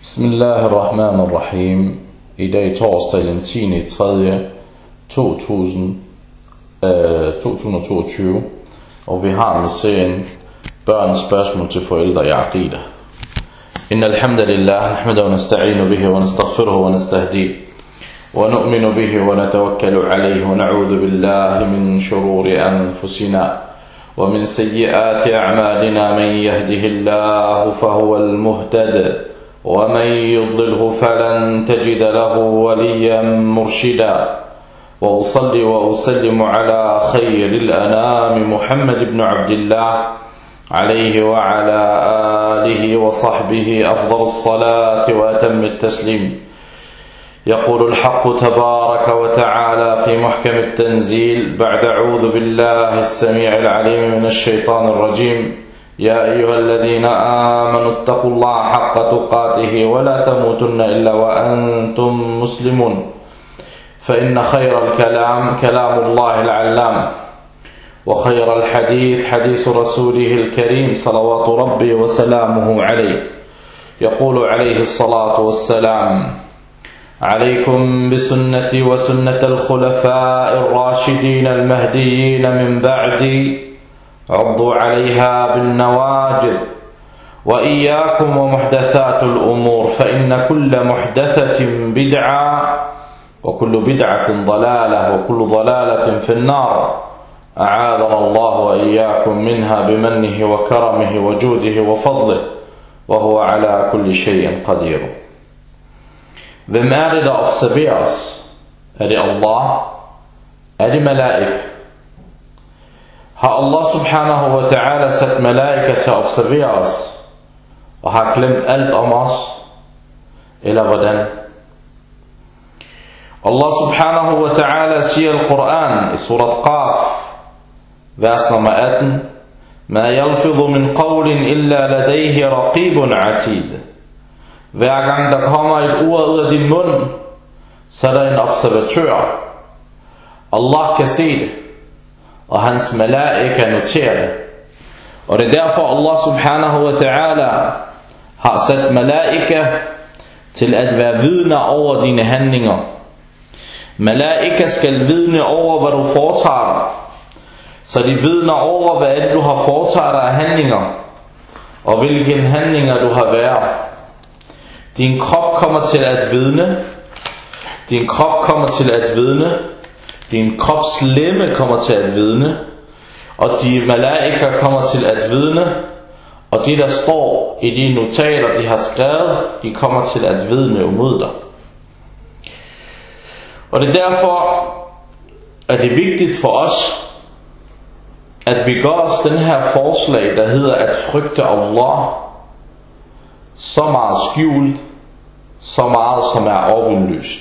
Bismillahirrahmanirrahim. I dag torsdag den 10.3.2022, og vi har med serien børns spørgsmål til forældre i aqida. Innal hamdalillah nahmaduhu wa nasta'inu bihi wa nastaghfiruhu wa nastahdihi wa nu'minu bihi wa natawakkalu alayhi wa na'udhu billahi min shururi anfusina wa min sayyiati a'malina man yahdihillahu fahuwal muhtadi ومن يضلله فلن تجد له وليا مرشدا وأصلي وأسلم على خير الأنام محمد بن عبد الله عليه وعلى آله وصحبه أفضل الصلاة وأتم التسليم. يقول الحق تبارك وتعالى في محكم التنزيل بعد أعوذ بالله السميع العليم من الشيطان الرجيم: يا أيها الذين آمنوا اتقوا الله حق تقاته ولا تموتن إلا وأنتم مسلمون، فإن خير الكلام كلام الله العلام، وخير الحديث حديث رسوله الكريم صلوات ربي وسلامه عليه. يقول عليه الصلاة والسلام: عليكم بسنتي وسنة الخلفاء الراشدين المهديين من بعدي، عضوا عليها بالنواجذ، وإياكم ومحدثات الأمور، فإن كل محدثة بدعة وكل بدعة ضلالة وكل ضلالة في النار، أعاذنا الله وإياكم منها بمنه وكرمه وجوده وفضله، وهو على كل شيء قدير. Hvem er det, der observerer os? Er det Allah? Er det malaika? Har Allah subhanahu wa ta'ala sat malaika til at observere os, og har glemt alt om os? Eller hvordan? Allah subhanahu wa ta'ala siger i Koran i surat Qaf, vers nummer 18: Ma yalfidhu min qawlin illa ladayhi raqibun atid. Hver gang der kommer et ord ud af din mund, så er der en observatør. Allah kan se det, og hans malaika noterer det. Og det er derfor Allah subhanahu wa ta'ala har sat malaika til at være vidner over dine handlinger. Malaika skal vidne over, hvad du foretager dig, så de vidner over, hvad du har foretaget dig af handlinger, og hvilke handlinger du har været. Din krop kommer til at vidne. Din krop kommer til at vidne. Din krops lemme kommer til at vidne, og de malaika kommer til at vidne, og de der står i de notater de har skrevet, de kommer til at vidne imod dig. Og det er derfor, at det er vigtigt for os, at vi gør os den her forslag, der hedder at frygte Allah, så meget skjult, så meget som er åbenlyst.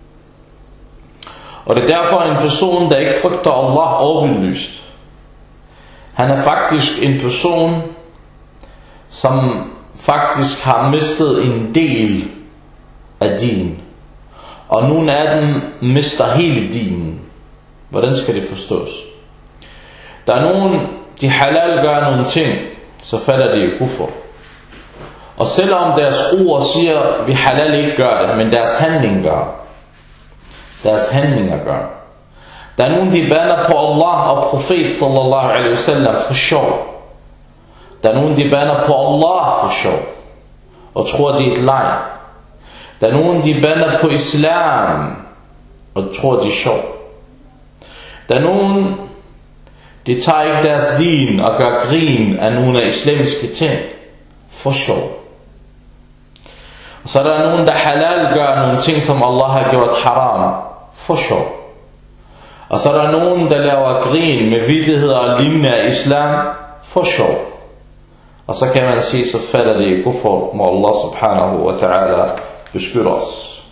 Og det er derfor en person, der ikke frygter Allah åbenlyst, han er faktisk en person, som faktisk har mistet en del af din, og nogle af dem mister hele dinen. Hvordan skal det forstås? Der er nogen, de halal gør nogle ting, så falder de i kufr. Og selvom deres ord siger, vi halal ikke gør det, men deres handling gør. Deres handlinger gør. Der er nogen, de bander på Allah og profet sallallahu alaihi wasallam for sjov. Der er nogen, de bander på Allah for sjov, og tror, det er et leg. Der er nogen, de bander på islam, og tror, det er sjov. Der er nogen, de tager ikke deres din og gør grin af nogle af islamiske ting for sjov. Og så er der nogen, der halal gør nogle ting, som Allah har gjort haram for sjov. Og så er der nogen, der laver grin med vittigheder og lignende af islam for sjov. Og så kan man sige, så falder det i kufr, må Allah subhanahu wa ta'ala beskytte os.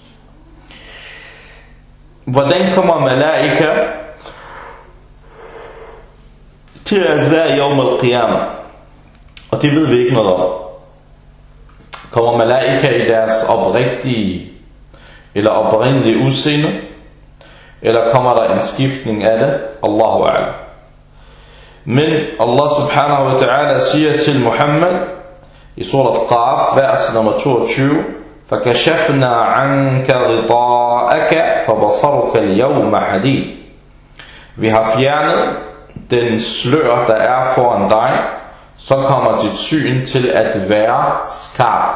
Hvordan kommer malaika til at være i yawm al-qiyamah? Og det ved vi ikke noget om. Kommer malaika i deres oprigtige eller oprindelige udseende, eller kommer der en skiftning af det? Allahu a'lam. Men Allah subhanahu wa ta'ala siger til Muhammad i surat Qaf, vers nummer 22: فَكَشَفْنَا عَنْكَ غِطَاءَكَ فَبَصَرُكَ الْيَوْمَ حَدِيدٌ. Vi har fjernet den slør, der er foran dig, så kommer dit syn til at være skarp.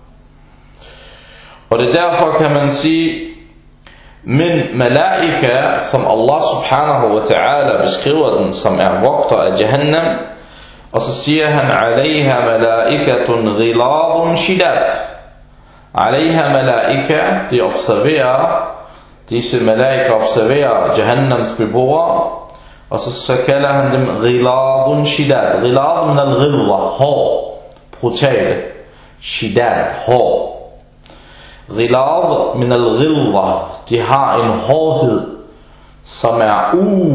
Og det er derfor, kan man sige, men malaika, som Allah subhanahu wa ta'ala beskriver den, som er vogter af Jahannam, og så siger han, alaiha malaikatun ghiladun shidad. Alaiha malaika, de observerer, disse malaika observerer Jahannams beboere, og så kalder han dem ghiladun shidad. Ghilad min al-ghilza, hård, brutale. Shidad, hård. Ghilad min al-ghilza, de har en hårdhed, som er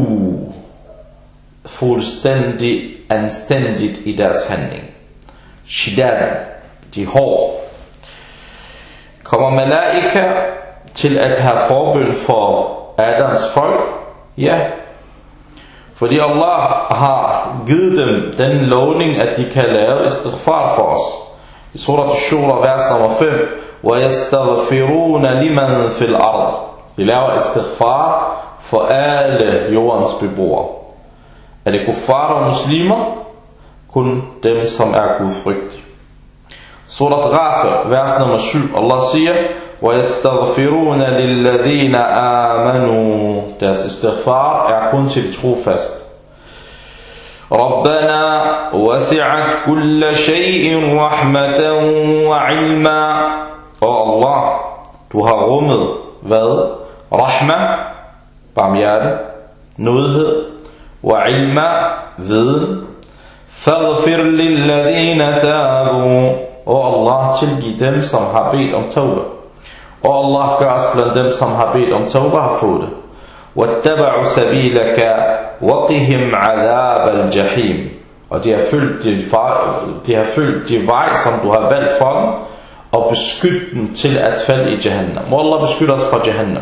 fuldstændig anstændigt i deres handling. Shidad, de er hård. Kommer malaika til at have forbøn for Adams folk? Ja. Fordi Allah har givet dem den lovning, at de kan lave istighfar for os. I surat al-Shura, vers nummer 5. وَيَسْتَغْفِرُونَ لِمَنْ فِي الْأَرْضِ. De laver istighfar for alle jordens beboere. Er det kuffar og muslimer? Kun dem, som er gudfrygtige. Surat Ghafir, vers nummer 7. Allah siger, وَيَسْتَغْفِرُونَ لِلَّذِينَ آمَنُوا. Deres istighfar er kun til trofast. رَبَّنَا وَسِعَتْ كُلَّ شَيْءٍ رَحْمَةً وَعِلْمًا. Allah, du har rummet hvad? Rahma, barmhjerte, nådighed, وَعِلْمًا, viden. فَاغْفِرْ لِلَّذِينَ تَابُوا. Allah, tilgiv dem, som har bedt om tawbah. Og Allah gør os blandt dem, som har bedt om tawbah, har fået det. وَاتَّبَعُوا سَبِيلَكَ وَقِهِمْ عَذَابَ الْجَحِيمِ. Og de har følt de vej, som du har valgt for dem, og beskyt dem til at falde i Jahannam. Må Allah beskytte os fra Jahannam.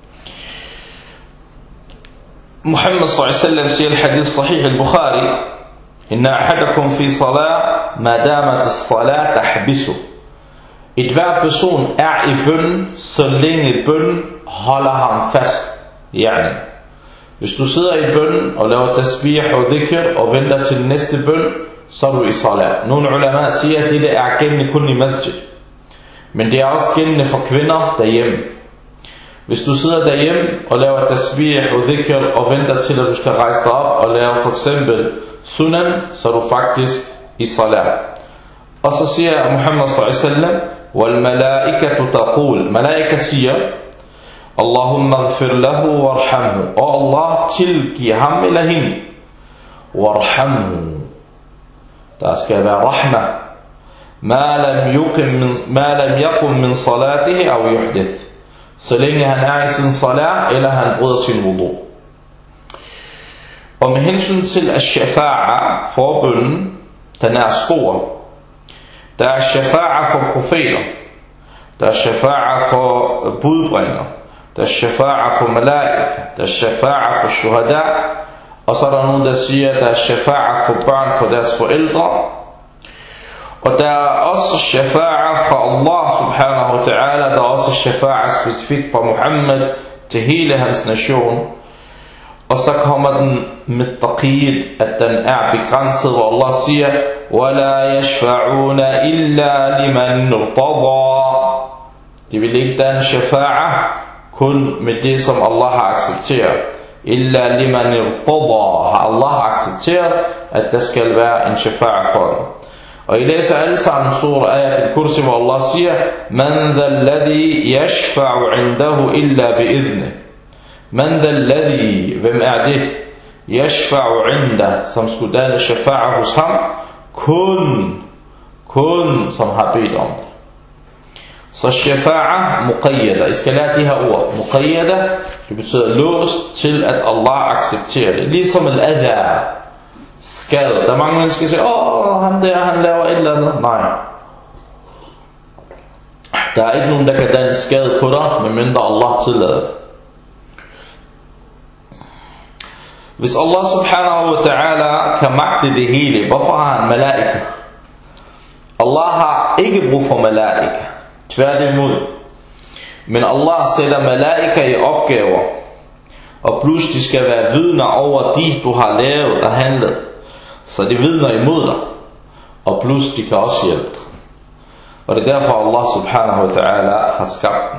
Muhammad sallallahu alaihi wasallam siger i hadith sahih al-Bukhari, inna ahadakum fi salat ma damat as-salat tahbisu. Et hver person er i bøn, så længe bøn holder ham fast. Yani, hvis du sidder i bøn og laver tasbih og dhikr og venter til næste bøn, så er du i salat. Nogle ulama siger, at det er gældende kun i masjid. Men det er også gældende for kvinder derhjemme. Hvis du sidder derhjemme og laver tasbih og dhikr og venter til at du skal rejse dig op og lave for eksempel sunan, så er du faktisk i salat. Og så siger Muhammad sallallahu alaihi wasallam, wal malaikatu taqul. Malaika siger, Allahumma ghfir lahu warhamhu. Og Allah, tilgiv ham eller hende. Warhamhu. Der skal være rahma. Ma lam yaqum min salatihi aw yuhdith. Så længe han er i sin salat, eller han bryder sin wudu. Og med hensyn til al-shafa'a, forbønnen, den er stor. Der er shafa'a for profeter. Der er shafa'a for budbringer. Der er shafa'a for malaika. Der er shafa'a for shuhada. Og så er der nogen, der siger, at der er shafa'a for børn for deres forældre. Og der er også shafa'a fra Allah subhanahu wa ta'ala. Der er også shafa'a specifikt fra Muhammad til hele hans nation. Og så kommer den med taqid, at den er begrænset, hvor Allah siger, وَلَا يَشْفَعُونَ إِلَّا لِمَنْ ارْتَضَى. De vil ikke danne shafa'a kun med det, som Allah har accepteret. إِلَّا لِمَنْ ارْتَضَى. Har Allah accepteret, at der skal være en shafa'a for dem. Og I læser alle sammen surah ayat al-Kursi, hvor Allah siger, مَنْ ذَا الَّذِي يَشْفَعُ عِنْدَهُ إِلَّا بِإِذْنِهِ. Man dha alladhi, hvem er det? Yashfa'u inda, som skulle danne shafa'a hos ham, kun som har bedt om det. Så shafa'a muqayyada, I skal lære de her ord. Muqayyada, det betyder låst til at Allah accepterer det. Ligesom al-adha, skade. Der er mange mennesker, der siger, ham der, han laver et eller andet. Nej. Der er ikke nogen, der kan danne skade på dig, medmindre Allah tillader det. Hvis Allah subhanahu wa ta'ala kan magte det hele, hvorfor har han malaika? Allah har ikke brug for malaika. Tværtimod. Men Allah sætter malaika i opgaver, og plus de skal være vidner over de, du har lavet og handlet. Så de vidner imod dig, og plus de kan også hjælpe. Og det er derfor Allah subhanahu wa ta'ala har skabt den.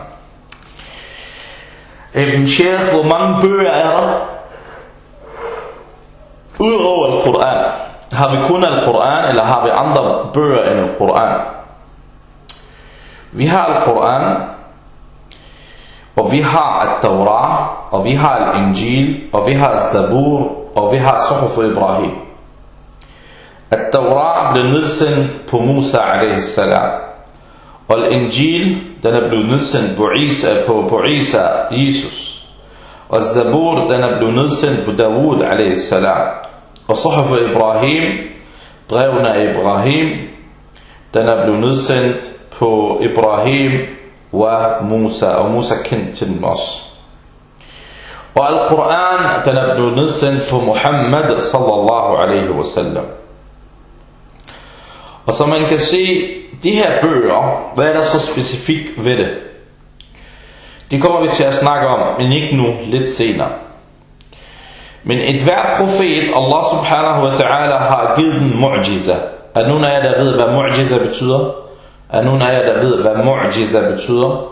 Ibn Sheikh, hvor mange bøger er der? Udover Al-Quran. Har vi kun Al-Quran, eller har vi andre bøger end Al-Quran? Vi har Al-Quran, og vi har Al-Tawrah, og vi har Al-Injil, og vi har Al-Zabur, og vi har Suhuf Ibrahim. Al-Tawrah blev nedsendt på Musa a.s. Og Al-Injil, den er blevet nedsendt på Isa, Jesus. Og Al-Zabur, den er blevet nedsendt på Dawud a.s. Og Suhuf Ibrahim, brevene af Ibrahim, den er blevet nedsendt på Ibrahim og Musa, og Musa kendte til dem også. Og Al-Quran, den er blevet nedsendt på Muhammad sallallahu alaihi wasallam. Og så man kan se, de her bøger, hvad er der så specifikt ved det? Det kommer vi til at snakke om, men ikke nu, lidt senere. Men et hver profet, Allah subhanahu wa ta'ala har givet den mu'jiza. Er nogen af jer, der ved, hvad mu'jiza betyder? Er nogen af jer, der ved, hvad mu'jiza betyder?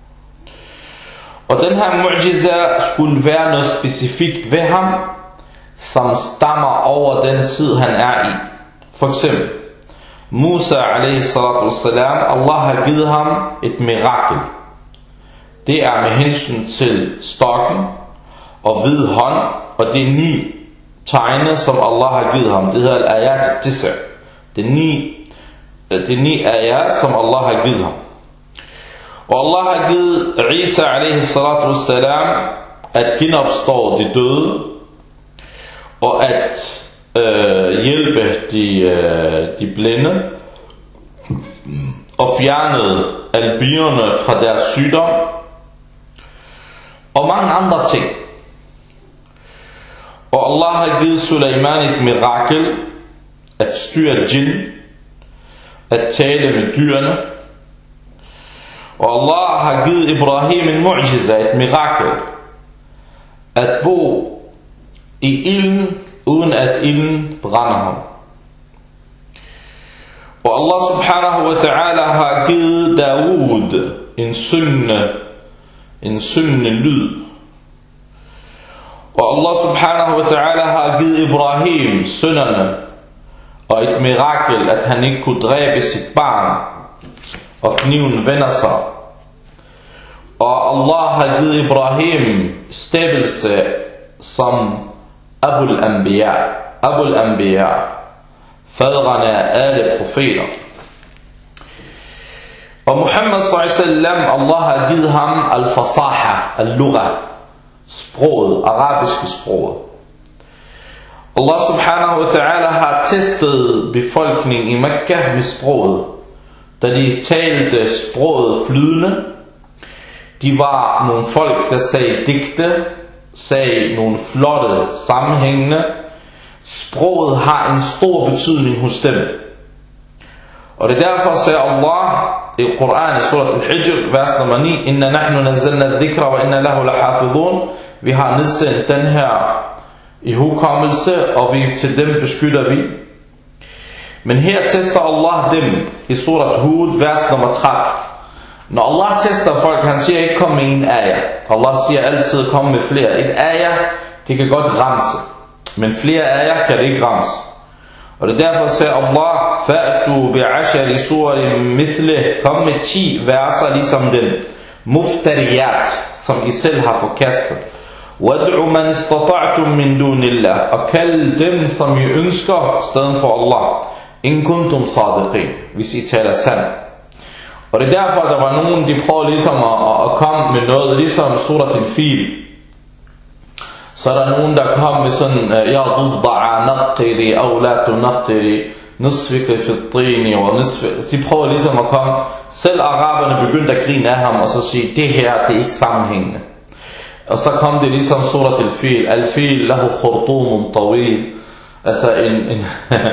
Og den her mu'jiza skulle være noget specifikt ved ham, som stammer over den tid, han er i. For eksempel, Musa a.s. Allah har givet ham et mirakel. Det er med hensyn til stokken og hvid hånd, og det er 9 tegne, som Allah har givet ham. Det hedder al-ayat tisa. Det er 9 ayat, som Allah har givet ham. Og Allah har givet Isa a.s. at genopstå de døde, og at hjælpe de blinde, og fjernede albinerne fra deres sygdom, og mange andre ting. Og Allah har givet Sulaiman et mirakel, at styre jinn, at tale med dyrene. Og Allah har givet Ibrahim en mu'jiza, et mirakel, at bo i ilden, uden at ilden brænder ham. Og Allah subhanahu wa ta'ala har givet Dawud en syngende lyd. Og Allah subhanahu wa ta'ala har givet Ibrahim sønnerne og et mirakel, at han ikke kunne dræbe sit barn, og kniven vender sig. Og Allah har givet Ibrahim stæbelse som Abul Anbiya, fadrene af alle profeter. Og Muhammad sallallahu, Allah har givet ham al-fasaha, al-lugha, sproget, arabiske sproget. Allah subhanahu wa ta'ala har testet befolkningen i Mekka med sproget. Da de talte sproget flydende, de var nogle folk, der sagde digte, sagde nogle flotte, sammenhængende. Sproget har en stor betydning hos dem. Og det er derfor sagde Allah i Koran i surat al-Hijr, vers nummer 9, Inna nahnu nazzalna al-dhikra wa inna lahu lahafidhun. Vi har nedsendt den her i hukommelse, og vi til dem beskytter vi. Men her tester Allah dem i surat Hud, vers nummer 13. Når Allah tester folk, han siger ikke kom med en ayah. Allah siger altid kom med flere. Et ayah, det kan godt ramse, men flere ayah kan det ikke ramse. Og det er derfor siger Allah, fa'tu bi'ashari suwarin mithlih, kom med 10 verser ligesom den. Muftariyat, som I selv har forkastet. Wad'u man istata'tum min dunillah, og kald dem som I ønsker stedet for Allah. In kuntum sadiqin, hvis I taler sandt. Og det er derfor, der var nogen, de prøvede ligesom at komme med noget, ligesom surat al-Fil. Så er der nogen, der kom med sådan, ja, dufda'a naqiri, aw la tunaqiri, nusfika fi at-tini, og de prøvede ligesom at komme. Selv araberne begyndte at grine af ham, og så sige, det her, det er ikke sammenhængende. Og så kom det ligesom surat al-Fil. Al-Fil lahu khurtumun tawil. Altså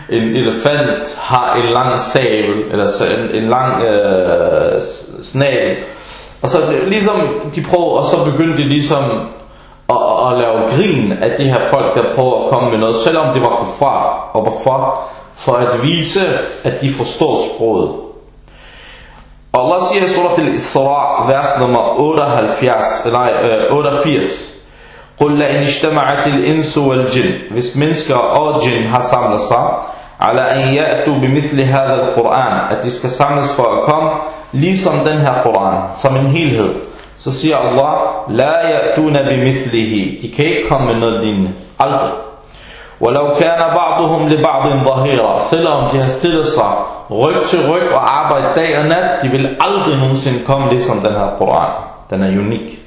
en elefant har en lang sabel, eller en lang snabel. Og så ligesom de prøver, og så begyndte de ligesom at lave grin af de her folk, der prøver at komme med noget, selvom det var kuffar. Og hvorfor? For at vise, at de forstår sproget. Og Allah siger i surat al-Isra, vers nummer 88, قُلْ لَإِنْ اجْتَمَعَتِ الْإِنسُ وَالْجِنُّ. Hvis mennesker og jinn har samlet sig, على أن يأتوا بمثل هذا القرآن, at de skal samles for at komme ligesom den her Koran, som en helhed, så siger Allah, لا يأتون بمثله, de kan ikke komme med noget lignende, aldrig. ولو كان بعضهم لبعض ظهيرا, selvom de har stillet sig ryg til ryg og arbejdet dag og nat, de vil aldrig nogensinde komme ligesom den her Koran. Den er unik.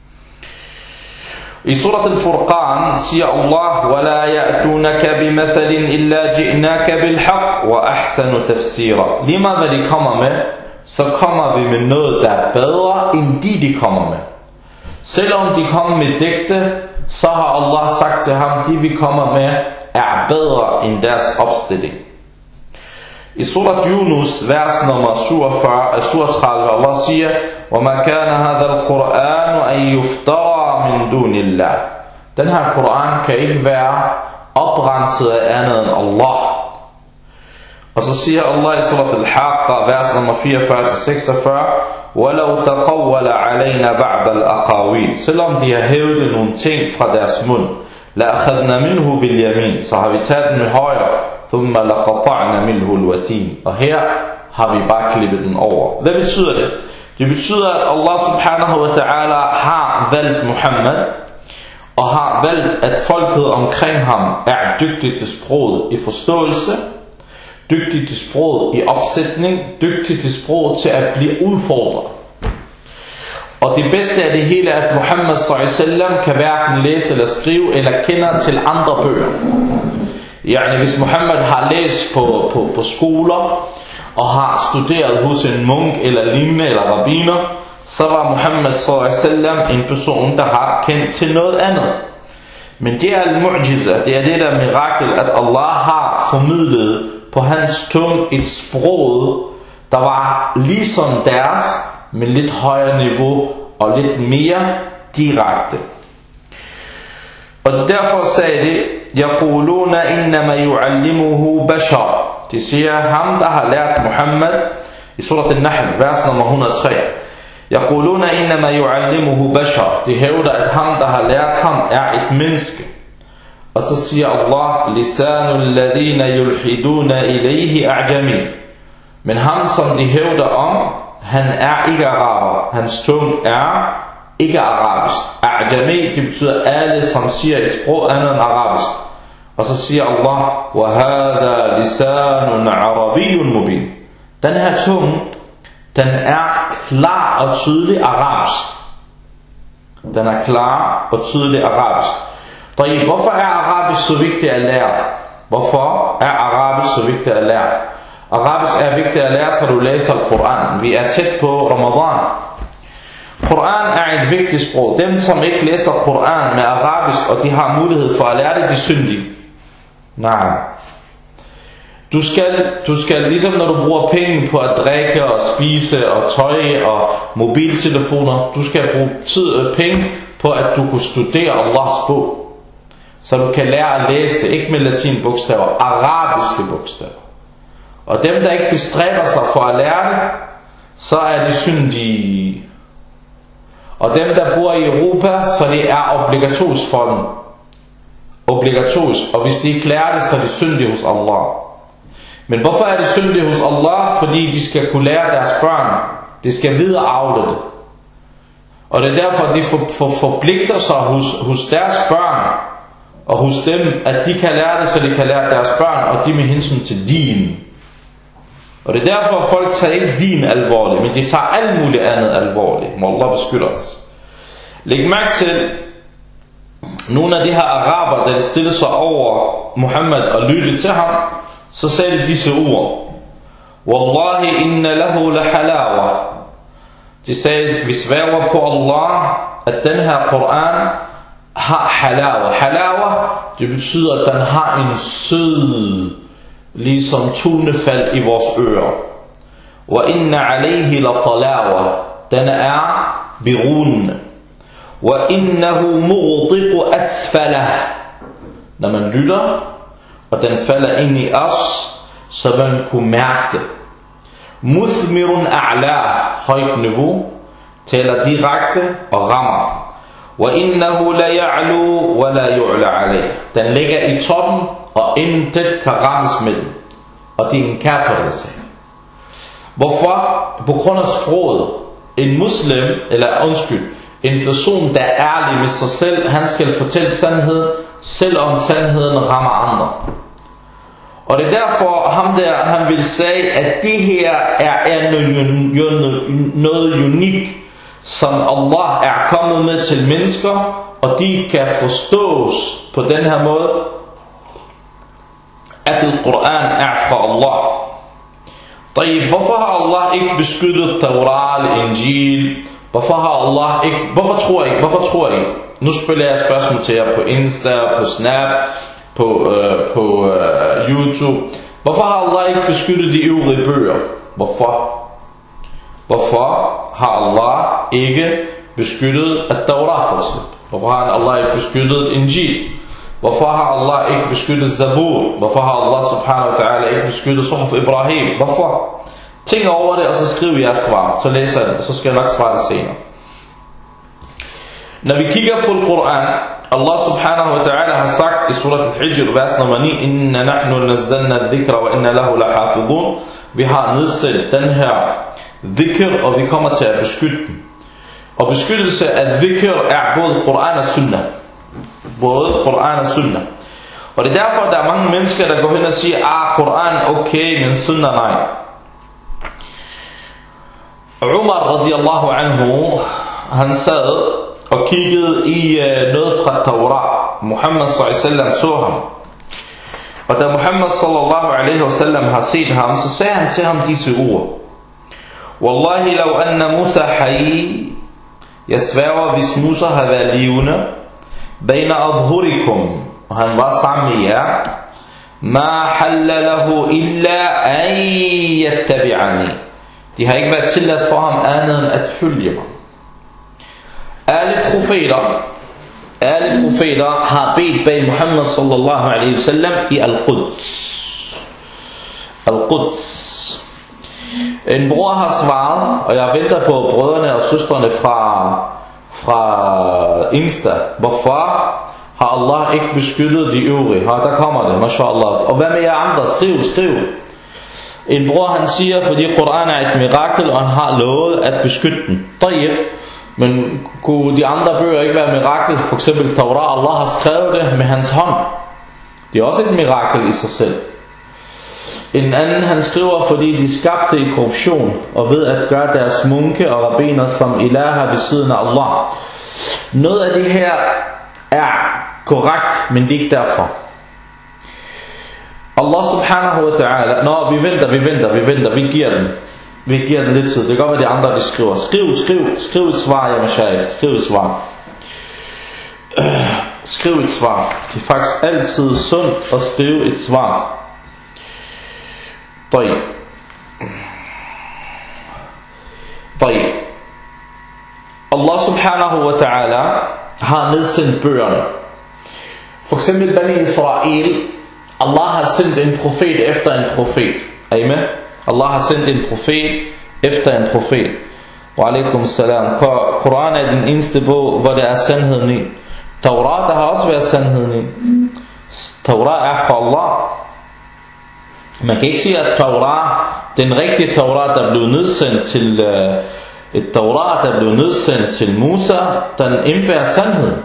I surat al-Furqan siger Allah, وَلَا يَأْتُونَكَ بِمَثَلٍ إِلَّا جِئْنَاكَ بِالْحَقِّ وَأَحْسَنُ تَفْسِيرًا. Lige meget hvad de kommer med, så kommer vi med noget, der er bedre end de kommer med. Selvom de kommer med digte, så har Allah sagt til ham, de vi kommer med er bedre end deres opstilling. I surat Yunus, vers nummer 37, Allah siger, وَمَا كَانَ هَذَا الْقُرْآنُ أَنْ يُفْتَرَى مِنْ دُونِ اللَّهِ. Den her Koran kan ikke være oprenset af andet end Allah. Og så siger Allah i surat al-Haqqa, vers nummer 44-46, وَلَوْ تَقَوَّلَ عَلَيْنَا بَعْدَ الْأَقَاوِيلِ. Selvom de har hævdet nogle ting fra deres mund, لَأَخَذْنَا مِنْهُ بِالْيَمِينِ, så har vi taget den med højre, ثُمَّ لَقَطَعْنَا مِنْهُ الْوَتِينِ. Og her har vi bare klippet den over. Hvad betyder det? Det betyder, at Allah subhanahu wa ta'ala har valgt Muhammad, og har valgt, at folket omkring ham er dygtigt til sproget i forståelse, dygtigt til sproget i opsætning, dygtigt til sproget til at blive udfordret. Og det bedste af det hele er, at Muhammad s.a.w. kan hverken læse eller skrive, eller kender til andre bøger. Yani hvis Muhammad har læst på skoler, og har studeret hos en munk eller lignende eller rabbiner, så var Muhammad s.a.w. en person, der har kendt til noget andet. Men det er al-mu'jiza, det er det der mirakel, at Allah har formidlet på hans tunge et sprog, der var ligesom deres, men lidt højere niveau og lidt mere direkte. Og derfor sagde det, يَقُولُونَ إِنَّمَا يُعَلِّمُهُ بَشَرٌ. De siger, ham der har lært Muhammad, i surat al-Nahl, vers nummer 103, يَقُولُونَ إِنَّمَا يُعَلِّمُهُ بَشَرٌ. De hævder, at ham der har lært ham er et menneske. Og så siger Allah, لِسَانُ الَّذِينَ يُلْحِدُونَ إِلَيْهِ أَعْجَمِينَ. Men ham som de hævder om, han er ikke araber. Hans tunge er ikke arabisk. A'jami, det betyder alle som siger et sprog andet end arabisk. Og så siger Allah, وَهَذَا لِسَانٌ عَرَبِيٌّ مُبِينٌ. Den her tunge, den er klar og tydelig arabisk. Den er klar og tydelig arabisk. Hvorfor er arabisk så vigtigt at lære? Hvorfor er arabisk så vigtigt at lære? Arabisk er vigtigt at lære, så du læser Koran. Vi er tæt på Ramadan. Koran er et vigtigt sprog. Dem som ikke læser Koran med arabisk, og de har mulighed for at lære det, de syndige. Nej. Du skal ligesom når du bruger penge på at drikke og spise og tøj og mobiltelefoner, du skal bruge penge på at du kan studere Allahs bog. Så du kan lære at læse det, ikke med latinbogstaver, arabiske bogstaver. Og dem der ikke bestræber sig for at lære det, så er de syndige. Og dem der bor i Europa, så det er obligatorisk for dem. Obligatorisk. Og hvis de ikke lærer det, så er de syndige hos Allah. Men hvorfor er de syndige hos Allah? Fordi de skal kunne lære deres børn. De skal viderearve det. Og det er derfor de forpligter sig hos deres børn og hos dem, at de kan lære det, så de kan lære deres børn, og de med hensyn til din. Og det er derfor folk tager ikke din alvorligt, men de tager alt muligt andet alvorligt. Må Allah beskytte os. Læg mærke til nogle af de her araber, der stillede sig over Muhammad og lyttede til ham, så sagde de disse ord. Wallahi inna lahu la halawa. De sagde, vi sværger på Allah, at den her Koran har halawa. Halawa, det betyder, at den har en sød ligesom tonefald i vores ører. Wa inna alayhi la talawa, den er berunende. Wa innahu mughtiqu asfala, når man lytter, og den falder ind i os, så man kunne mærke det. Muthmirun a'la, højt niveau, taler direkte og rammer. Wa innahu la ya'lu wa la yu'la alayh, den ligger i toppen, og intet kan rammes med den. Og det er en kafir. Hvorfor? På grund af sproget. En muslim, en person, der er ærlig ved sig selv, han skal fortælle sandheden, selvom sandheden rammer andre. Og det er derfor, han vil sige, at det her er noget unikt, som Allah er kommet med til mennesker, og de kan forstås på den her måde, at Al-Quran er fra Allah. Hvorfor har Allah ikke beskyttet Taurat eller Injil? Hvorfor tror I? Nu spiller jeg spørgsmål til jer på Insta, på Snap, på YouTube. Hvorfor har Allah ikke beskyttet de øvrige bøger? Hvorfor har Allah ikke beskyttet At-Taurat for eksempel? Hvorfor har Allah ikke beskyttet Injil? Hvorfor har Allah ikke beskyttet Zabur? Hvorfor har Allah subhanahu wa ta'ala ikke beskyttet Suhuf Ibrahim? Hvorfor? Tænk over det, og så skriv jeres svar. Så læser jeg det, og så skal jeg nok svare det senere. Når vi kigger på Al-Quran, Allah subhanahu wa ta'ala har sagt i surat Al-Hijr, vers nummer 9, Inna nahnu nazzalna dhikra wa inna lahu lahafidhun. Vi har nedsat den her dhikr, og vi kommer til at beskytte den. Og beskyttelse af dhikr er både Quran og Sunnah. Og det er derfor, der er mange mennesker, der går hen og siger, Quran okay, men Sunnah nej. Umar radiyallahu anhu, han sad og kiggede i noget fra Taurat. Muhammad sallallahu alaihi wasallam så ham. Og da Muhammad sallallahu alaihi wasallam har set ham, så sagde han til ham disse ord. Wallahi law anna Musa hayy, jeg sværger, hvis Musa havde været levende, baina adhurikum, og han var sammen med jer, ma halla lahu illa an yattabi'ani, de har ikke været tilladt for ham andet end at følge mig. Alle profeter har bedt bag Muhammad sallallahu alaihi wasallam i Al-Quds. En bror har svaret, og jeg venter på brødrene og søstrene fra Insta. Hvorfor har Allah ikke beskyttet de øvrige? Der kommer det, mashallah. Og hvad med jer andre? Skriv. En bror han siger, fordi Koran er et mirakel, og han har lovet at beskytte den. Men kunne de andre bøger ikke være mirakel? For eksempel Taurat, Allah har skrevet det med hans hånd. Det er også et mirakel i sig selv. En anden han skriver, fordi de skabte i korruption og ved at gøre deres munke og rabbiner som ilaha ved siden af Allah. Noget af det her er korrekt, men det er ikke derfor. Allah subhanahu wa ta'ala, vi giver den lidt tid. Det går med de andre, de skriver. Skriv et svar, ja mashayikh. Skriv et svar. Det er faktisk altid sundt at skrive et svar. طيب. Allah subhanahu wa ta'ala har nedsendt bøgerne. For eksempel Bani Israel, Allah har sendt en profet efter en profet. Er I med? Allah har sendt en profet efter en profet. Wa alaikum salam. Koran er den eneste bog, hvor der er sandheden i. Taurat, der har også været sandheden i. Taurat er fra Allah. Man kan ikke sige, at Taurat, den rigtige Taurat, der blev nedsendt til et Taurat, der blev nedsendt til Musa, den indbærer sandheden.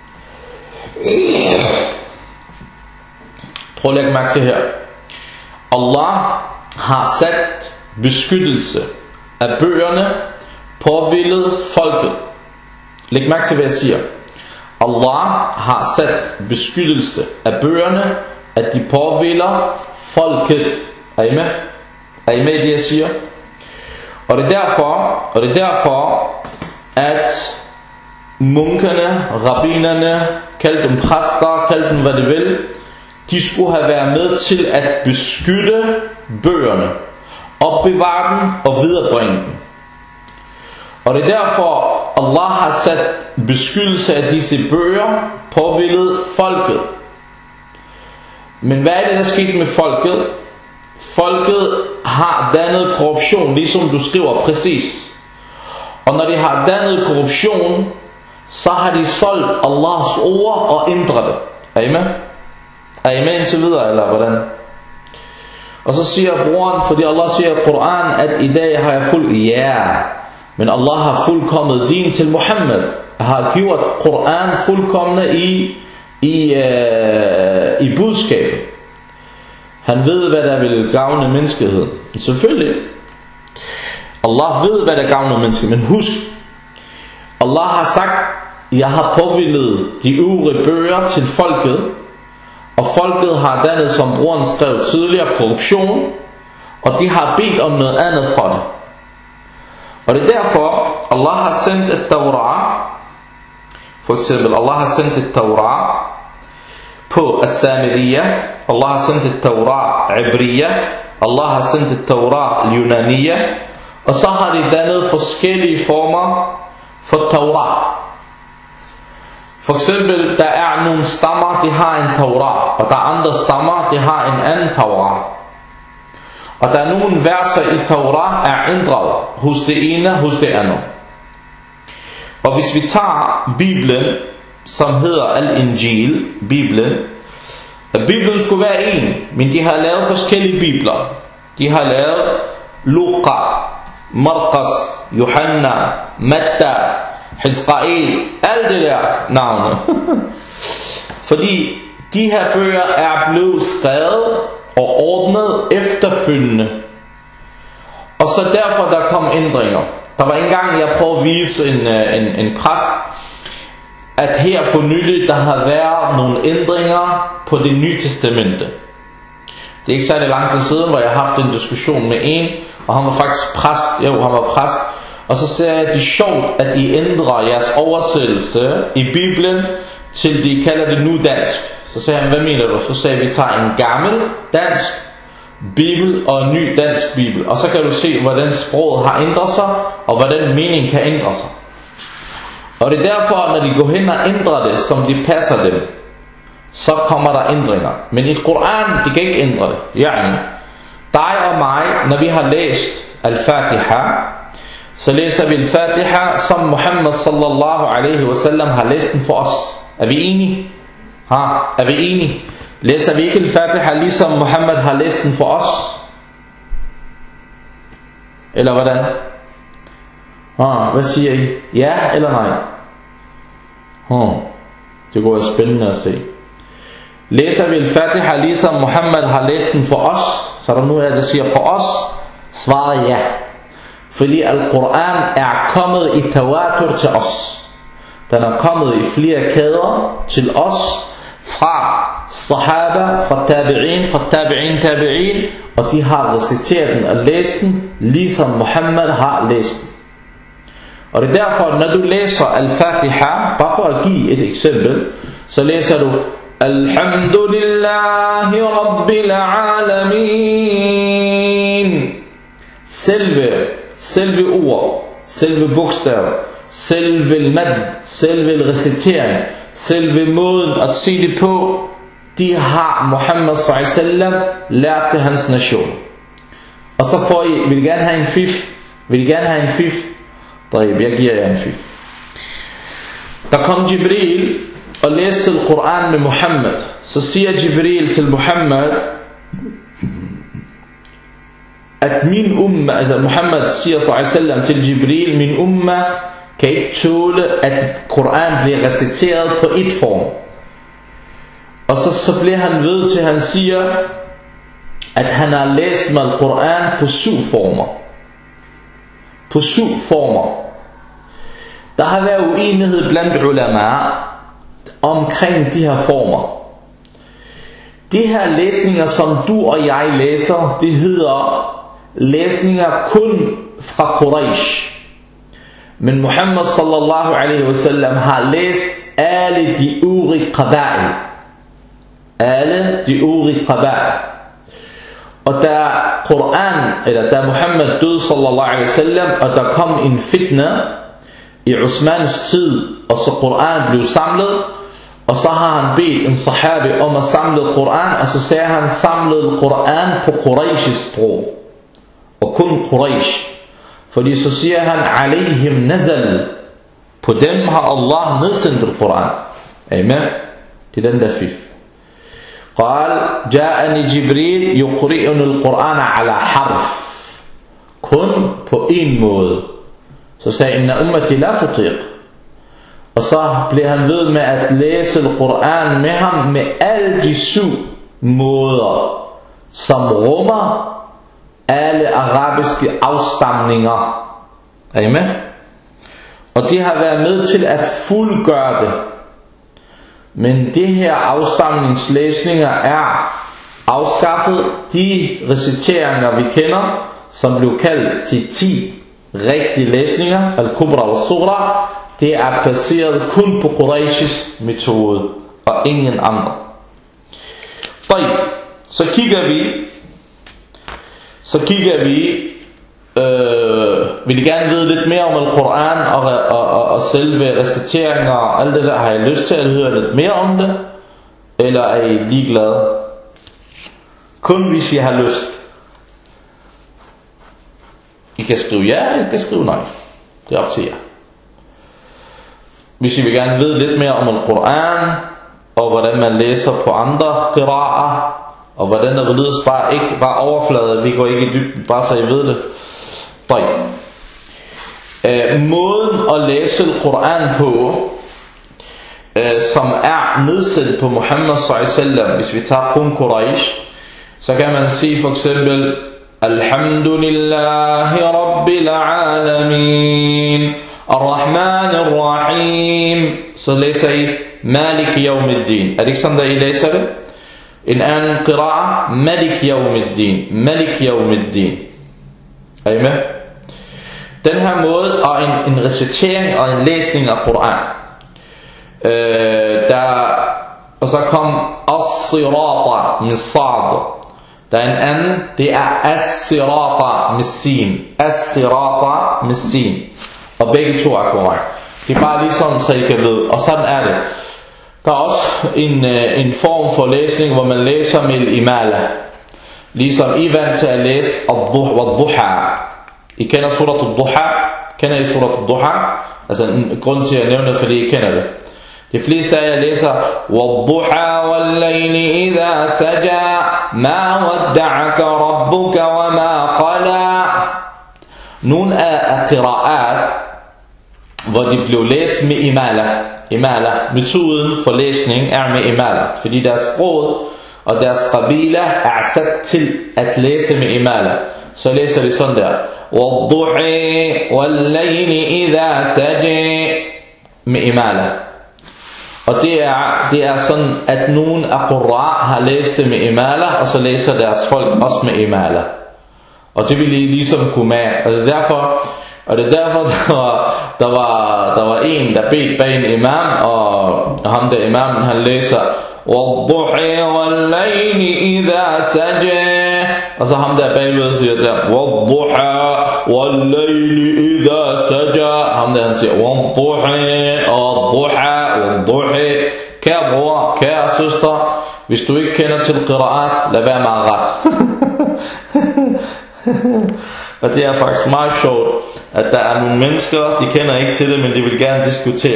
Prøv at lægge mærke til her. Allah har sat beskyttelse af bøgerne påhvilet folket. Læg mærke til, hvad jeg siger. Allah har sat beskyttelse af bøgerne, at de påhviler folket. Er I med? Er I med i det, jeg siger? Og det er derfor, at munkerne, rabbinerne, kald dem præster, kald dem hvad de vil, de skulle have været med til at beskytte bøgerne, opbevare dem og viderebringe dem. Og det er derfor Allah har sat beskyttelse af disse bøger påhvilet folket. Men hvad er det der skete med folket? Folket har dannet korruption, ligesom du skriver præcis. Og når de har dannet korruption, så har de solgt Allahs ord og ændret det. Er I med? Er I med indtil videre, eller hvordan? Og så siger broren, fordi Allah siger i Koran, at i dag har jeg men Allah har fuldkommet din til Muhammad, har gjort Koran fuldkommende i budskabet. Han ved, hvad der vil gavne menneskeheden. Selvfølgelig. Allah ved, hvad der gavner menneskeheden. Men husk, Allah har sagt, jeg har påvillet de øvrige bøger til folket, og folket har dannet, som broren skrev tidligere, korruption, og de har bedt om noget andet fra det. Og det er derfor, Allah har sendt et Torah. For eksempel, Allah har sendt et Torah på As-Samiriyya. Allah har sendt et Torah Ibriya. Allah har sendt et Torah Yunaniya. Og så har de dannet forskellige former for Torah. For eksempel, der er nogle stammer, de har en Torah, og der er andre stammer, de har en anden Torah. Og der er nogle verser i Torah er ændret hos det ene, hos det andet. Og hvis vi tager Bibelen, som hedder Al-Injil, Bibelen skulle være en, men de har lavet forskellige bibler. De har lavet Luqa, Marqas, Johanna, Matta, Hizqael, alt det der navne. Fordi de her bøger er blevet skrevet og ordnet efterfølgende. Og så derfor der kom ændringer. Der var engang jeg prøvede at vise en præst, at her for nylig der har været nogle ændringer på det nye testamente. Det er ikke særlig lang tid siden, hvor jeg har haft en diskussion med en, og han var faktisk præst. Han var præst. Og så sagde jeg, at det er sjovt, at I ændrer jeres oversættelse i Bibelen til de kalder det nu dansk. Så sagde han, hvad mener du? Så sagde vi, tager en gammel dansk bibel og en ny dansk bibel. Og så kan du se, hvordan sproget har ændret sig, og hvordan meningen kan ændre sig. Og det er derfor, når de går hen og ændrer det, som de passer dem, så kommer der ændringer. Men i Koran, de kan ikke ændre det. Yani, dig og mig, når vi har læst Al-Fatiha, så læser vi Al-Fatiha, som Muhammad sallallahu alaihi wasallam har læst den for os. Er vi enige? Er vi enige? Læser vi ikke Al-Fatiha, ligesom Muhammad har læst den for os? Eller hvordan? Hvad siger I? Ja eller nej? Det går spændende at se. Læser vi Al-Fatiha, ligesom Muhammad har læst den for os? Så er der nu her, der siger for os. Svaret ja. Fordi Al-Quran er kommet i tawatur til os. Den er kommet i flere kæder til os, fra sahaba, fra tabi'in, og de har reciteret den og læst den, ligesom Muhammad har læst den. Og det er derfor, når du læser Al-Fatiha, bare for at give et eksempel, så læser du Alhamdulillahi Rabbil Alamin. Selve ord, selve bogstav, selve mad, selve recitering, selve måden at sige det på, de har Muhammad sallallahu alaihi wasallam lært det hans nation. Og så får I, vil I gerne have en fif? Vil I gerne have en fif? Jeg giver jer en fif. Der kom Jibril og læste Koran med Muhammad. Så siger Jibril til Muhammad, at min umma, altså Muhammad siger sallallahu alaihi wasallam til Jibril, min umma kan ikke tåle, at Koran bliver reciteret på et form. Og så bliver han ved til, han siger, at han har læst med Koran på 7 former. På 7 former. Der har været uenighed blandt ulama omkring de her former. De her læsninger, som du og jeg læser, det hedder læsninger kun fra Quraysh. Men Muhammad sallallahu alaihi wasallam har læst alle de øvrige qabail. alle de øvrige qabail. Og da Koran, eller da Muhammed døde sallallahu alaihi wasallam, og der kom en fitna i Osmans tid, og så Koran blev samlet, og så har han bedt en sahabi om at samle Koran, og så sagde han samlet Koran på Qurayshs sprog, og kun Quraysh. Fordi så siger han, alaihim nazal, på dem har Allah nedsendt Koran. Amen. Det er den der fif. قال جاءني جبريل يقرئني القرآن على حرف, kun på en måde. Så sagde inna ummati la tutiq, og så blev han ved med at læse Koran med ham med alle de 7 måder, som rummer alle arabiske afstamninger. Amen. Og de har været med til at fuldgøre det. Men de her afstamningslæsninger er afskaffet. De reciteringer vi kender, som blev kaldt de 10 rigtige læsninger, al-kubra og al-sughra, det er baseret kun på Qurayshs metode og ingen andre. Så kigger vi vil I gerne vide lidt mere om Al-Quran og selve reciteringer og alt det der? Har I lyst til at høre lidt mere om det? Eller er I ligeglade? Kun hvis I har lyst. I kan skrive ja, I kan skrive nej. Det er op til jer. Hvis I vil gerne vide lidt mere om Al-Quran, og hvordan man læser på andre qira'er, og hvordan der lydes bare overflade, vi går ikke i dybden, bare så I ved det. Måden at læse Al-Quran på, som er nedsendt på Muhammad s.a.w. hvis vi tager kun Quraysh, så kan man sige for eksempel Alhamdulillahi Rabbil Alamin Ar-Rahman Ar-Rahim. Så læser I Malik Yawmiddin. Er det ikke sådan, der I læser det? En anden qira'a, Malik Yawmiddin, Malik Yawmiddin. Er I med? Den her måde og en recitering og en læsning af Quran. Og så kom As-Sirata med Sad. Der er en anden, det er As-Sirata med Sin. As-Sirata med Sin. Og begge to er korrekt. Det er bare lige sådan, så I kan vide. Og sådan er det. Der er også en form for læsning, hvor man læser med imala. Ligesom I vant til at læse Ad-Duha. I kender surat Ad-Duha? Kender I surat Ad-Duha? Altså en grund til at nævne det, fordi I kender det. De fleste af jer læser Wad-Duha wal-layli idha saja ma wadda'aka rabbuka wa ma qala. Nogle af qira'at, hvor de blev læst med imala. Metoden for læsning er med imala, fordi deres sprog og deres qabila er sat til at læse med imala. Så læser de sådan der Wad-Duhi wal-layli idha saja med imala. Og det er sådan, at nogen af qurra har læst det med imala, og så læser deres folk også med imala. Og det vil I ligesom kunne med. Og det er derfor, der var en, der bedte bag en imam, og ham der imamen, han læser Wad-Duhi wal-layli idha saja. Og så ham der bagved siger til ham Wad-Duha wal-layli idha saja. Ham der han siger Wad-Duhi wad-Duha wad-Duhi. Kære bror, kære søster, hvis du ikke kender til qira'at, lad være med at ret. Og det er faktisk meget sjovt, at der er nogle mennesker, de kender ikke til det, men de vil gerne diskutere.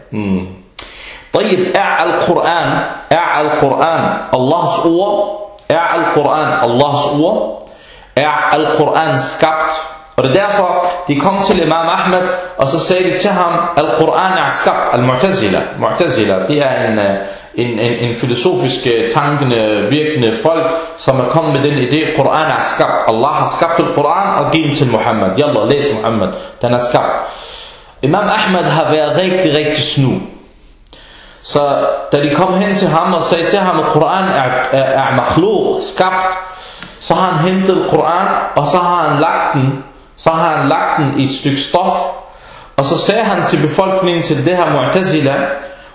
Er Al-Quran Allahs ord? Er Al-Quran Allahs ord? Er Al-Quran skabt? Og det er derfor, de kom til Imam Ahmed, og så sagde de til ham, Al-Quran er skabt. Al-Mu'tazila, det er en filosofisk tankende, virkende folk, som er kommet med den idé, Quran er skabt. Allah har skabt Al-Quran og givet den til Muhammad. Yallah, læs Muhammad, den er skabt. Imam Ahmed har været rigtig, rigtig snu. Så da de kom hen til ham og sagde til ham, at Quran er makhluk, skabt, så har han hentet Quran, og så har han lagt den i et stykke stof, og så sagde han til befolkningen, til det her Mu'tazila,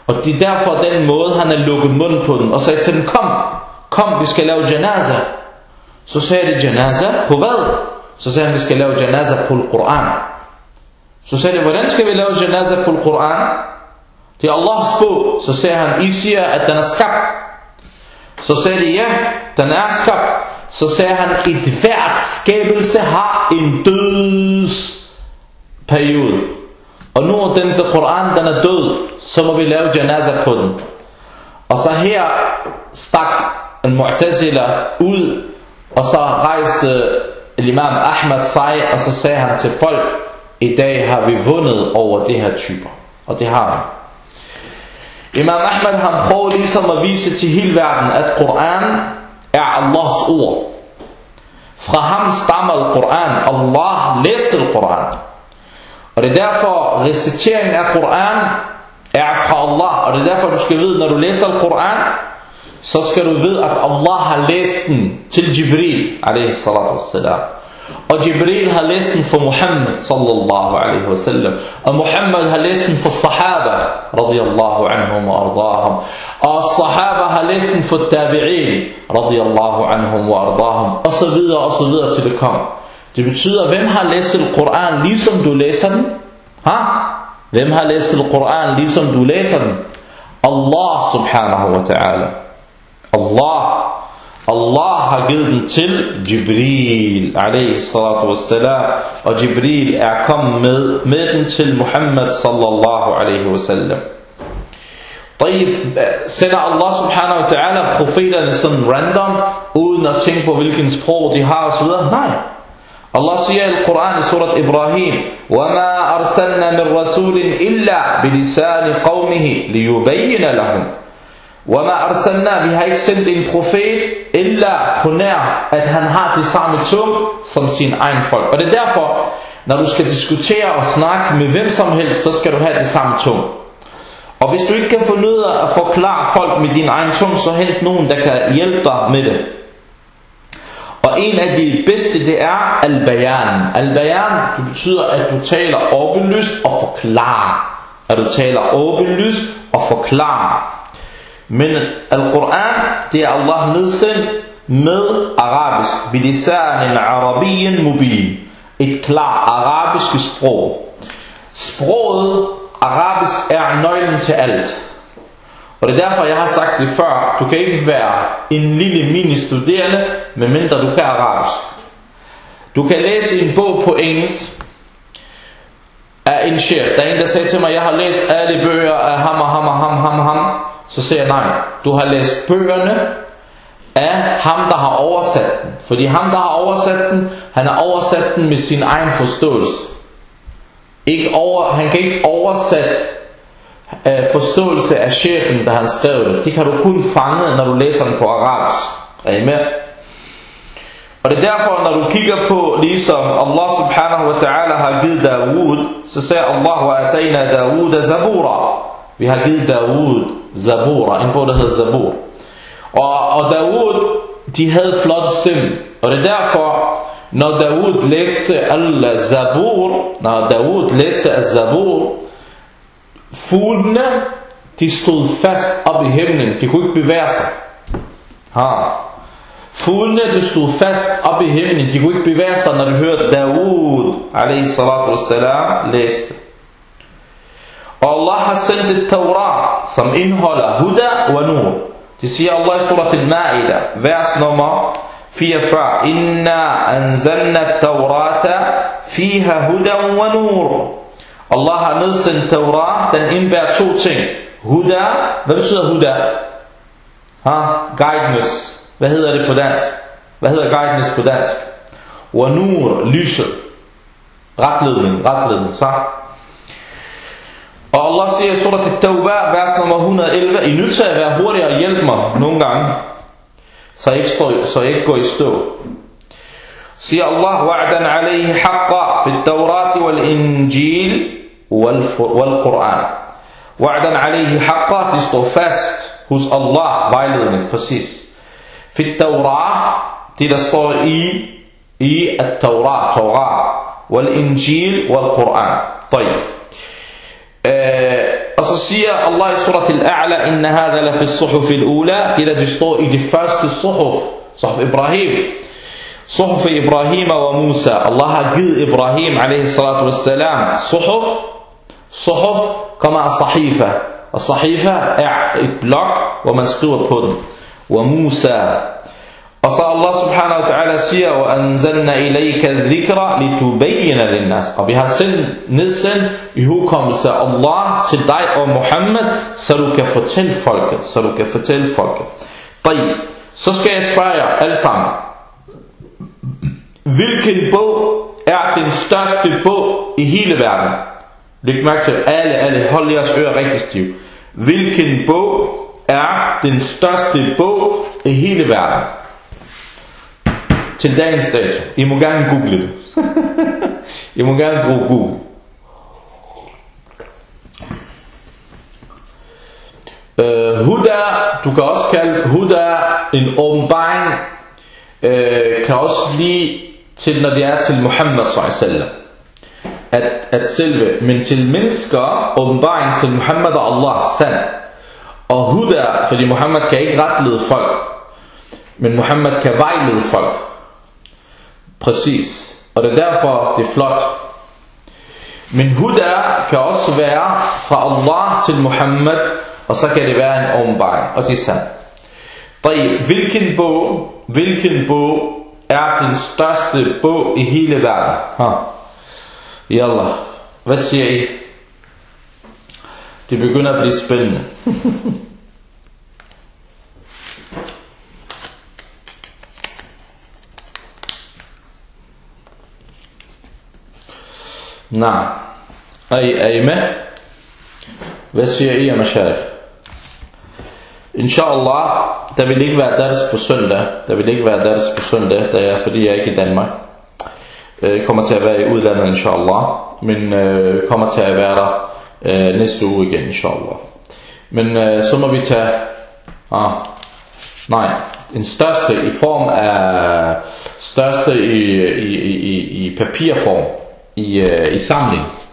Og det er derfor den måde han har lukket munden på dem og sagde til dem, kom vi skal lave janaza. Så sagde de, janaza på hvad? Så sagde han, vi skal lave janaza på Al-Quran. Så sagde de, hvordan skal vi lave janaza på Al-Quran? Det er Allahs bog. Så sagde han, I siger at den er skabt. Så sagde de, ja, den er skabt. Så sagde han, et hvert skabelse har en dødsperiode. Og nu er den Quran, den er død, så må vi lave janaza på den. Og så her stak en Mu'tazila ud, og så rejste Imam Ahmad sig, og så sagde han til folk, i dag har vi vundet over de her typer. Og det har han. Imam Ahmad han prøver ligesom at vise til hele verden, at Quran er Allahs ord. Fra ham stammer Quran. Allah læste Quran. Og det er derfor recitering af Quran er fra Allah. Og det er derfor du skal vide, når du læser Quran, så skal du vide at Allah har læst den til Jibril alaihi salatu wassalam. Og Jibril har læst den for Muhammad sallallahu alaihi wasallam. Og Muhammad har læst den for Sahaba radiyallahu anhum og ardahum. Og Sahaba har læst den for Tabi'in radiyallahu anhum og ardahum. Og så videre til det kom. Det betyder, hvem har læst Al-Quran ligesom du læser den? Hvem har læst Al-Quran ligesom du læser den? Allah subhanahu wa ta'ala. Allah har givet den til Jibril alaihi salatu wassalam. Og Jibril er kommet med den til Muhammad sallallahu alaihi wasallam. Sender Allah subhanahu wa ta'ala profeterne sådan random, uden at tænke på hvilken sprog de har osv.? Nej. Allah siger i Al-Quran i surat Ibrahim, وَمَا أَرْسَلْنَا مِنْ رَسُولٍ إِلَّا بِلِسَانِ قَوْمِهِ لِيُبَيِّنَ لَهُمْ. وَمَا أَرْسَلْنَا, vi har ikke sendt en profet, illa på nær, at han har det samme tung som sin egen folk. Og det er derfor, når du skal diskutere og snakke med hvem som helst, så skal du have det samme tung. Og hvis du ikke kan finde ud af at forklare folk med din egen tung, så hent nogen, der kan hjælpe dig med det. Og en af de bedste, det er al-bayan. Al-bayan, det betyder, at du taler åbenlyst og forklarer. At du taler åbenlyst og forklarer. Men Al-Quran, det er Allah nedsendt med arabisk. Bilisanin arabiyyin mubin. Et klart arabisk sprog. Sproget arabisk er nøglen til alt. Og det er derfor, jeg har sagt det før. Du kan ikke være en lille mini-studerende, medmindre du kan arabisk. Du kan læse en bog på engelsk af en chef. Der er en, der sagde til mig, jeg har læst alle bøger af ham. Så siger jeg, nej, du har læst bøgerne af ham, der har oversat den. Fordi ham, der har oversat den, han har oversat den med sin egen forståelse. Han kan ikke oversætte forståelse af chefen, der han skrev det. Det kan du kun fange, når du læser den på arabisk. Er I med? Og det er derfor, når du kigger på, ligesom Allah subhanahu wa ta'ala har givet Dawud, så siger Allah, wa atayna Dawud zabura. Vi har givet Dawud zabura, en bog, der hedder Zabur. Og Dawud, de havde flot stemme. Og det er derfor, når Dawud læste al-Zabur, fuglene, de stod fast op i himlen. De kunne ikke bevæge sig. Fuglene, de stod fast op i himlen. De kunne ikke bevæge sig, når de hørte Dawud alaihi salatu wassalam læste. Og Allah har sendt et Taurat, som indeholder huda wa nur. Det siger Allah i surat al-Ma'idah, vers nummer 44. Inna anzalna at-Taurata fiha hudan wa nur. Allah har nedsendt Taurat, den indbærer to ting. Huda, hvad betyder huda? Guidance. Hvad hedder det på dansk? Hvad hedder guidance på dansk? Wa nur, lyset. Retledning, så. Og Allah siger i surat al-Tawbah, vers nummer 111, I er nødt til at være hurtig og hjælpe mig nogle gange, så jeg ikke går i stå. Siger Allah, wa'dan alayhi haqqa fi at-Tawrat wal-Injil wal-Quran. Wa'dan alayhi haqqa, det står fast hos Allah, vejledning, præcis. Fi at-Tawrat, det der står i at-Tawrat, wal-Injil wal-Quran. Og så så siger Allah i surat al-A'la, inna hadha la fi as-suhuf al-ula, det der står i det første suhuf, suhuf Ibrahim. Suhuf Ibrahim og Musa. Allah har givet Ibrahim alaihi salatu wassalam suhuf. Suhuf kommer af sahifa. Og sahifa er et blok, hvor man skriver på den. Wa Musa. Og så Allah subhanahu wa ta'ala siger, wa anzalna ilayka dhikra litubayyana linnas. Og vi har nedsendt i hukommelse af Allah til dig og Muhammad, så du kan fortælle folket. Så skal jeg spørge jer alle sammen. Hvilken bog er den største bog i hele verden? Læg mærke til, alle hold jeres ører rigtig stiv. Hvilken bog er den største bog i hele verden? Til dagens dato. I må gerne google det. I må gerne bruge Google. Huda, du kan også kalde Huda en åbenbaring, kan også blive til, når det er til Muhammad sallallahu at selve, men til mennesker åbenbaring til Muhammad og Allah sand. Og Huda, fordi Muhammad kan ikke retlede folk, men Muhammad kan vejlede folk. Præcis. Og det er derfor det er flot. Men Huda kan også være fra Allah til Muhammad, og så kan det være en åbenbaring, og det er sandt. Hvilken bog er den største bog i hele verden? Yallah. Hvad siger I? Det begynder at blive spændende. Nej. Er I med? Hvad siger I, Masharif? Inshallah, der vil ikke være dars på søndag. Det er fordi jeg er ikke i Danmark. Kommer til at være i udlandet, inshallah. Men kommer til at være der næste uge igen, inshallah. Men så må vi tage en største i form af største i papirform i samling.